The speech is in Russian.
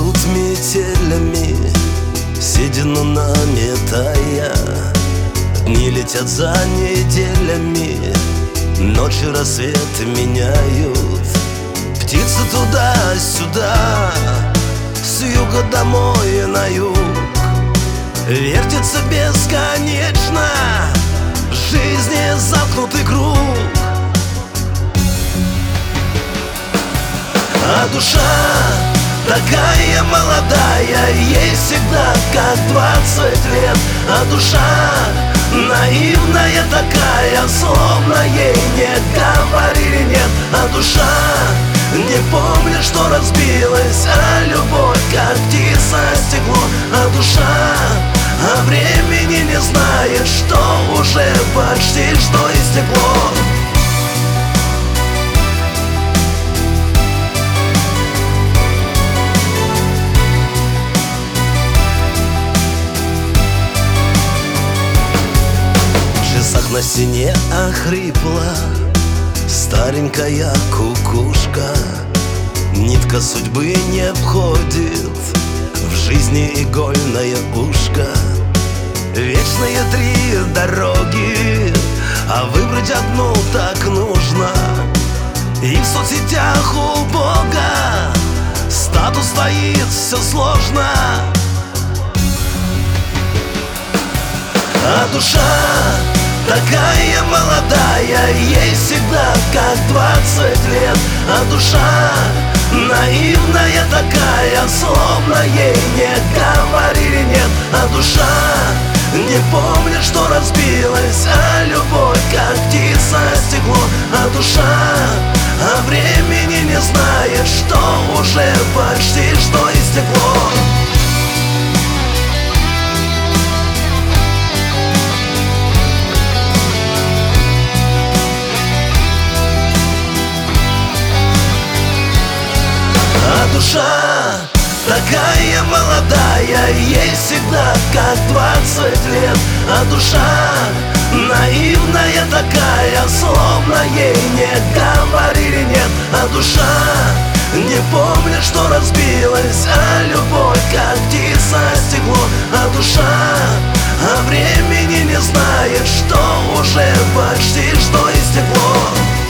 идут метелями, седину наметая. Дни летят за неделями, ночи рассвет меняют. Птицы туда-сюда, с юга домой на юг. Вертится бесконечно жизни замкнутый круг. А душа такая молодая, ей всегда как 20 лет. А душа наивная такая, словно ей не говорили нет. А душа не помнит, что разбилась, а любовь как птица стекло. А душа о времени не знает, что уже почти что истекло. На стене охрипла старенькая кукушка. Нитка судьбы не входит в жизни игольное ушко. Вечные три дороги, а выбрать одну так нужно. И в соцсетях у Бога статус стоит все сложно. А душа такая молодая, ей всегда как 20 лет. А душа наивная такая, словно ей не говорили нет. А душа не помнит, что разбилась, а любовь как птица стекло. А душа о времени не знает, что уже почти что истекло. Душа такая молодая, ей всегда как 20 лет. А душа наивная такая, словно ей не говорили нет. А душа не помнит, что разбилась, а любовь как птица стекло. А душа о времени не знает, что уже почти что истекло.